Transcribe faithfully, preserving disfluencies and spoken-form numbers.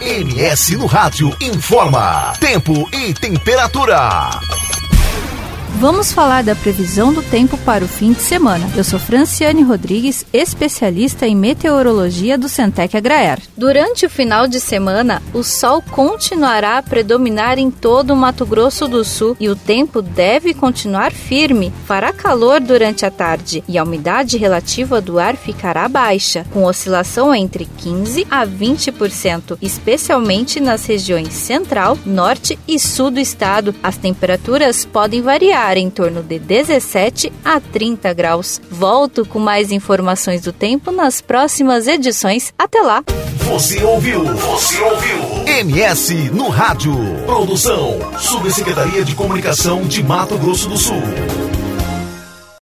M S no Rádio informa tempo e temperatura. Vamos falar da previsão do tempo para o fim de semana. Eu sou Franciane Rodrigues, especialista em meteorologia do Centec Agraer. Durante o final de semana, o sol continuará a predominar em todo o Mato Grosso do Sul e o tempo deve continuar firme. Fará calor durante a tarde e a umidade relativa do ar ficará baixa, com oscilação entre quinze a vinte por cento, especialmente nas regiões central, norte e sul do estado. As temperaturas podem variar em torno de dezessete a trinta graus. Volto com mais informações do tempo nas próximas edições. Até lá! Você ouviu? Você ouviu? M S no Rádio. Produção Subsecretaria de Comunicação de Mato Grosso do Sul.